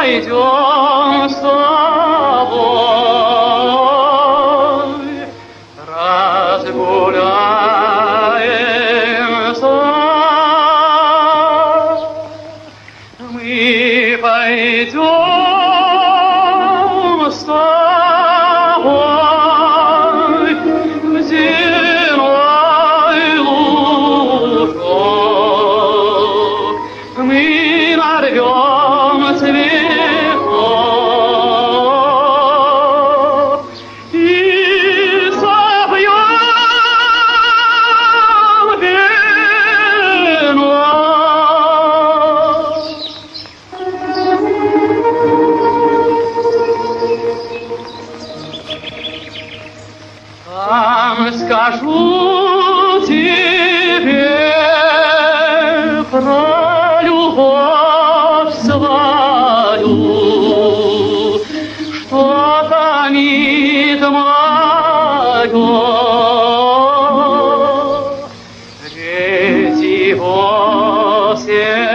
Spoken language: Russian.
пойдем с тобой, разгуляемся. Мы пойдем с тобой в зимой лужок. Мы нарвем цветов и собьем венок. Там скажу тебе про любовь свою, что томит мое. Ведь его сердце